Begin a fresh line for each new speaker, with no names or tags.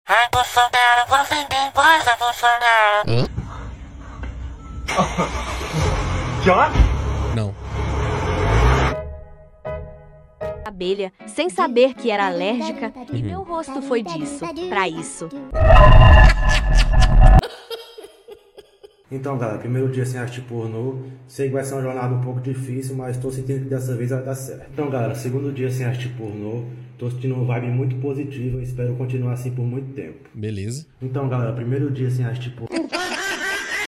Ai, Bolsonaro, você me gosta, Bolsonaro.
Já?
Não.
Abelha, sem saber que era alérgica, e meu rosto foi disso, pra isso.
Então, galera, primeiro dia sem assistir pornô. Sei que vai ser uma jornada um pouco difícil, mas tô sentindo que dessa vez vai dar certo. Então, galera, segundo dia sem assistir pornô. Tô sentindo uma vibe muito positiva e espero continuar assim por muito tempo.
Beleza.
Então, galera, primeiro dia sem assistir pornô.